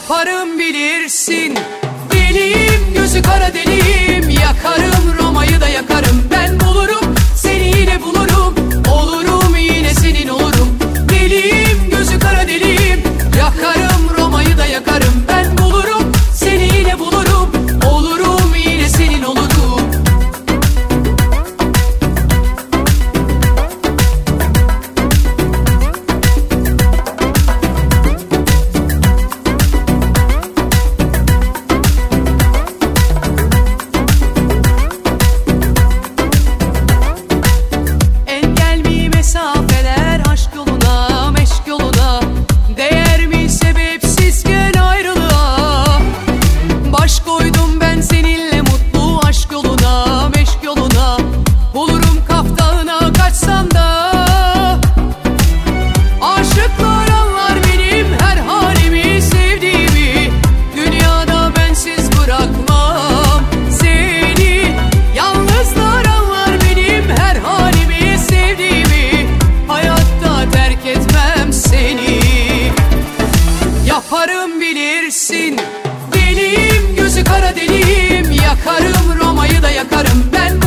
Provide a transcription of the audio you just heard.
Yaparım bilirsin, deliyim, gözü kara deliyim. Yakarım Roma'yı da yakarım. Ben bulurum seni, yine bulurum. Olurum yine senin olurum. Deliyim, gözü kara deliyim. Yakarım Roma'yı da yakarım. Ben bulurum seni, yine bulurum. Olurum yine senin olurum. Yaparım bilirsin, deliyim, gözü kara deliyim. Yakarım Roma'yı da yakarım. Ben